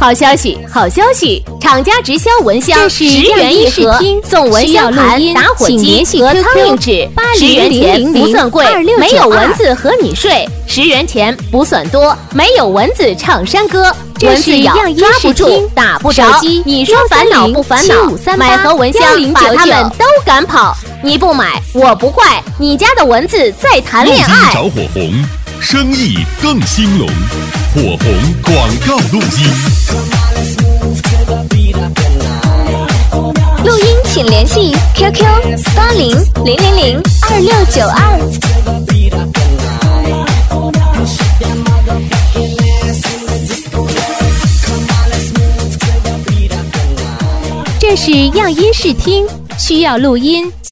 好消息，好消息！厂家直销蚊香10元一盒，送蚊香盘、打火机和苍蝇纸，10元钱不算贵，没有蚊子和你睡，10元钱不算多，没有蚊子唱山歌。蚊子咬抓不住，打不着，你说烦恼不烦恼？买盒蚊香把他们都赶跑。你不买，我不怪，你家的蚊子在谈恋爱。 找火红，生意更兴隆。火红广告录音。 录音请联系 QQ8000022692。 这是样音视听，需要录音。